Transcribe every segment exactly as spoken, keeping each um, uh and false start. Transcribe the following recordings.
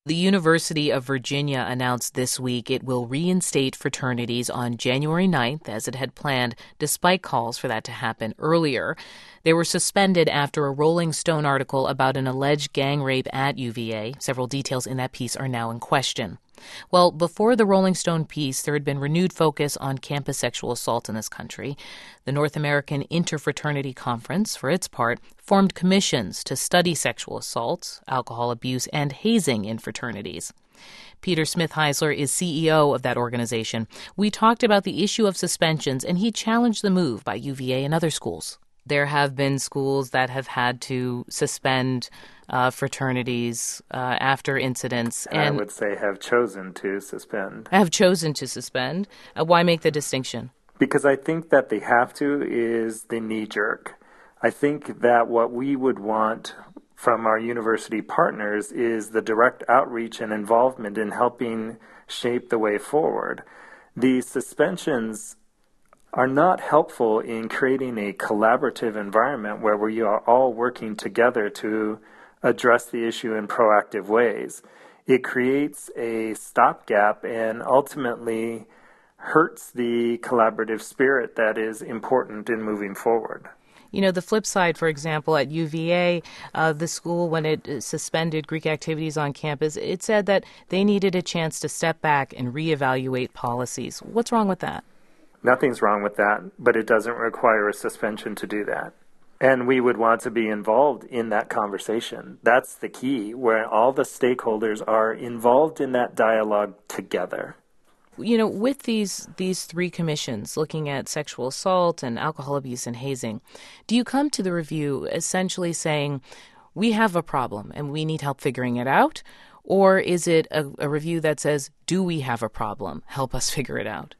The University of Virginia announced this week it will reinstate fraternities on January ninth, as it had planned, despite calls for that to happen earlier. They were suspended after a Rolling Stone article about an alleged gang rape at U V A. Several details in that piece are now in question. Well, before the Rolling Stone piece, there had been renewed focus on campus sexual assault in this country. The North American Interfraternity Conference, for its part, formed commissions to study sexual assault, alcohol abuse, and hazing in fraternities. Peter Smith-Heisler is C E O of that organization. We talked about the issue of suspensions, and he challenged the move by U V A and other schools. There have been schools that have had to suspend uh, fraternities uh, after incidents. And I would say have chosen to suspend. Have chosen to suspend. Uh, why make the distinction? Because I think that they have to is the knee-jerk. I think that what we would want from our university partners is the direct outreach and involvement in helping shape the way forward. The suspensions are not helpful in creating a collaborative environment where we are all working together to address the issue in proactive ways. It creates a stopgap and ultimately hurts the collaborative spirit that is important in moving forward. You know, the flip side, for example, at U V A, uh, the school, when it suspended Greek activities on campus, it said that they needed a chance to step back and reevaluate policies. What's wrong with that? Nothing's wrong with that, but it doesn't require a suspension to do that. And we would want to be involved in that conversation. That's the key, where all the stakeholders are involved in that dialogue together. You know, with these these three commissions looking at sexual assault and alcohol abuse and hazing, do you come to the review essentially saying, we have a problem and we need help figuring it out? Or is it a, a review that says, do we have a problem? Help us figure it out.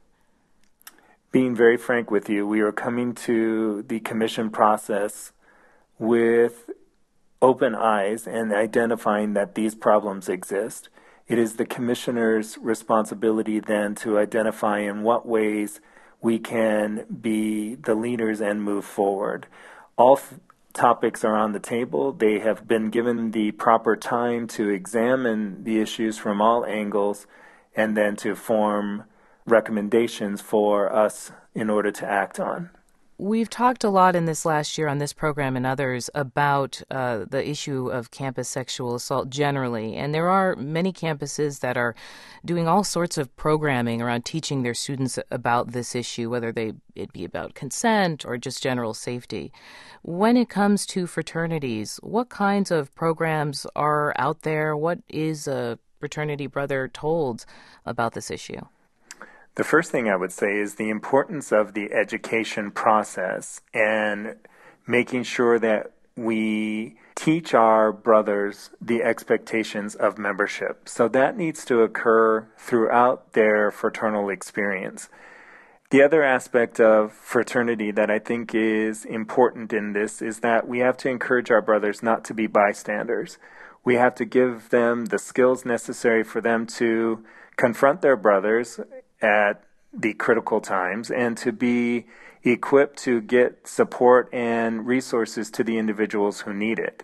Being very frank with you, we are coming to the commission process with open eyes and identifying that these problems exist. It is the commissioner's responsibility then to identify in what ways we can be the leaders and move forward. All f- topics are on the table. They have been given the proper time to examine the issues from all angles and then to form recommendations for us in order to act on. We've talked a lot in this last year on this program and others about uh, the issue of campus sexual assault generally, and there are many campuses that are doing all sorts of programming around teaching their students about this issue, whether they it be about consent or just general safety. When it comes to fraternities, what kinds of programs are out there? What is a fraternity brother told about this issue? The first thing I would say is the importance of the education process and making sure that we teach our brothers the expectations of membership. So that needs to occur throughout their fraternal experience. The other aspect of fraternity that I think is important in this is that we have to encourage our brothers not to be bystanders. We have to give them the skills necessary for them to confront their brothers at the critical times and to be equipped to get support and resources to the individuals who need it.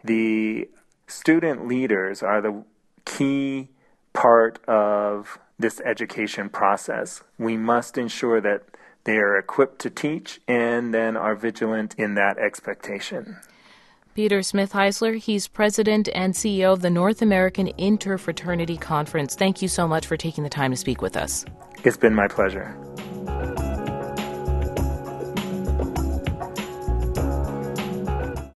The student leaders are the key part of this education process. We must ensure that they are equipped to teach and then are vigilant in that expectation. Peter Smith-Heisler, he's president and C E O of the North American Interfraternity Conference. Thank you so much for taking the time to speak with us. It's been my pleasure.